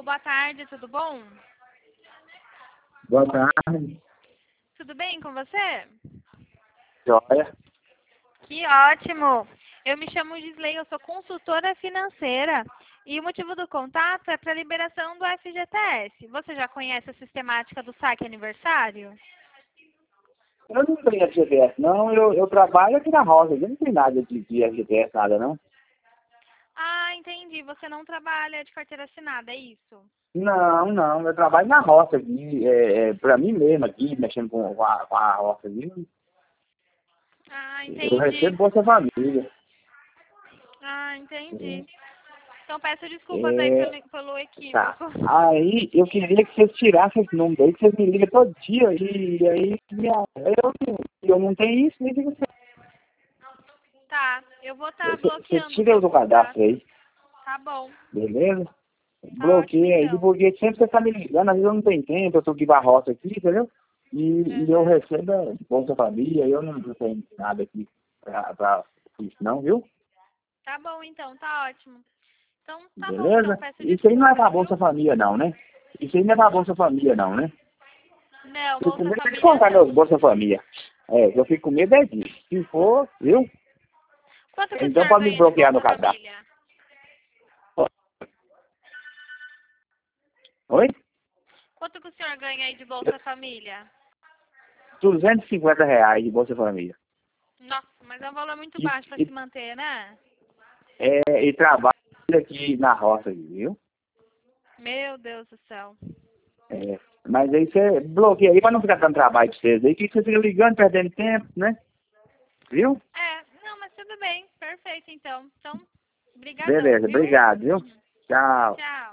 Alô, boa tarde, tudo bom? Boa tarde, Tudo bem com você? joia. Que ótimo! Eu me chamo Gisley, eu sou consultora financeira e o motivo do contato é para a liberação do FGTS. Você já conhece a sistemática do saque aniversário? Eu não tenho FGTS, não. Eu trabalho aqui na roça. Eu não tem nada de FGTS, nada, não. Ah, entendi. Você não trabalha de carteira assinada, é isso? Não. Eu trabalho na roça aqui, pra mim mesmo aqui, mexendo com a roça aqui. Ah, Eu entendi. recebo Bolsa Família. Ah, entendi. Então peço desculpas aí É, pelo tá. equívoco. Aí eu queria que vocês tirassem esse número aí, que vocês me ligam todo dia. E aí eu não tenho isso, nem digo Tá, eu vou estar você bloqueando o tira eu seu do cadastro contato. aí, Tá bom. beleza? Tá ótimo Bloqueia aí, então. porque sempre você tá me ligando, às vezes eu não tenho tempo, eu tô aqui pra roça aqui, entendeu? E eu Uhum. recebo Bolsa Família, eu não tenho nada aqui pra isso não, viu? Tá bom então, tá ótimo. Então tá bom então, Beleza? peço Isso aí não é desculpas, pra viu? Bolsa Família não, né? Isso aí não é pra Bolsa Família não, né? Não, Eu fico com Bolsa medo de Família contar não. meus Bolsa Família. Eu fico com medo disso. Se for, viu? Quanto que o Então senhor pode me ganha de bloquear no Bolsa cadastro. Família? Oi? Quanto que o senhor ganha aí de Bolsa Família? R$ 250 de Bolsa Família. Nossa, mas é um valor muito E, baixo para e, se manter, né? e trabalho aqui na roça, viu? Meu Deus do céu. Mas aí você bloqueia aí pra não ficar dando trabalho pra vocês aí, que você fica ligando, perdendo tempo, né? Viu? É, não, mas tudo bem, perfeito então. Então, brigadão, Beleza, viu? obrigado, viu? Tchau. Tchau.